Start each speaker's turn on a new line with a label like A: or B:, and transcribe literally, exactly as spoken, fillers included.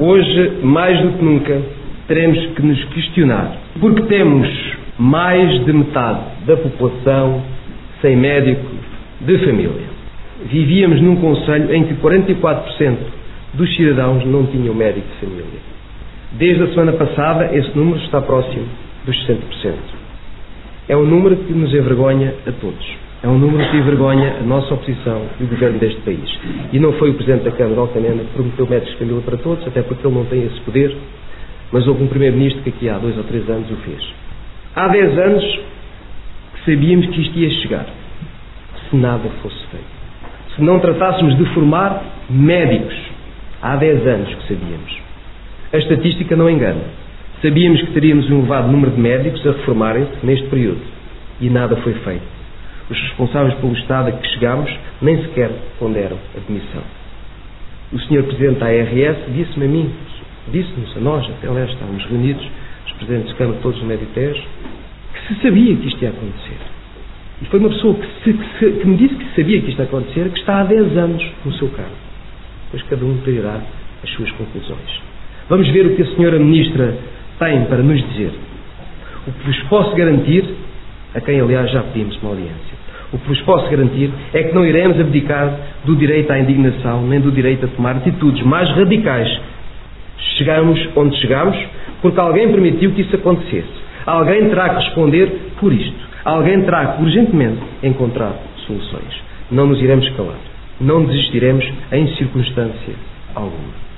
A: Hoje, mais do que nunca, teremos que nos questionar, porque temos mais de metade da população sem médico de família. Vivíamos num concelho em que quarenta e quatro por cento dos cidadãos não tinham médico de família. Desde a semana passada, esse número está próximo dos sessenta por cento. É um número que nos envergonha a todos. É um número que envergonha a nossa oposição e o governo deste país. E não foi o Presidente da Câmara, Alcanena, que prometeu médicos de família para todos, até porque ele não tem esse poder, mas houve um Primeiro-Ministro que aqui há dois ou três anos o fez. Há dez anos que sabíamos que isto ia chegar, se nada fosse feito. Se não tratássemos de formar médicos, há dez anos que sabíamos. A estatística não engana. Sabíamos que teríamos um elevado número de médicos a reformarem-se neste período. E nada foi feito. Os responsáveis pelo Estado a que chegámos nem sequer ponderam a demissão. O senhor Presidente da A R S disse-me a mim, disse-nos a nós, até aliás estávamos reunidos, os Presidentes de Câmara todos no Médio-Tejo, que se sabia que isto ia acontecer. E foi uma pessoa que, se, que, se, que me disse que sabia que isto ia acontecer, que está há dez anos no seu cargo. Pois cada um terá as suas conclusões. Vamos ver o que a senhora Ministra tem para nos dizer. O que vos posso garantir, a quem aliás já pedimos uma audiência, o que vos posso garantir é que não iremos abdicar do direito à indignação, nem do direito a tomar atitudes mais radicais. Chegamos onde chegamos porque alguém permitiu que isso acontecesse. Alguém terá que responder por isto. Alguém terá que urgentemente encontrar soluções. Não nos iremos calar. Não desistiremos em circunstância alguma.